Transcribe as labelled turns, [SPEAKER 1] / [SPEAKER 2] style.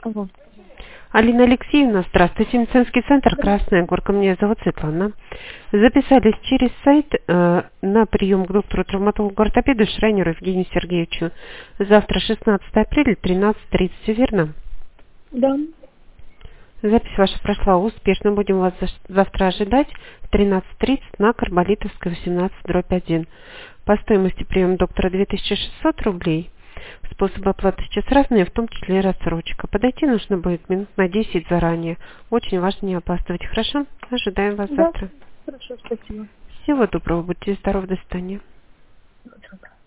[SPEAKER 1] Алло.
[SPEAKER 2] Алина Алексеевна, здравствуйте, медицинский центр «Красная Горка». Меня зовут Светлана. Записались через сайт на прием к доктору-травматологу-ортопеду Шрайнеру Евгению Сергеевичу. Завтра 16 апреля, 13:30, все верно?
[SPEAKER 1] Да.
[SPEAKER 2] Запись ваша прошла успешно. Будем вас завтра ожидать в 13:30 на Карболитовской, 18/1. По стоимости приема доктора 2600 рублей. Способы оплаты сейчас разные, в том числе и рассрочка. Подойти нужно будет минут на 10 заранее. Очень важно не опаздывать. Хорошо? Ожидаем вас
[SPEAKER 1] Да.
[SPEAKER 2] завтра.
[SPEAKER 1] Хорошо, спасибо.
[SPEAKER 2] Всего доброго. Будьте здоровы. До свидания.
[SPEAKER 1] Всего доброго.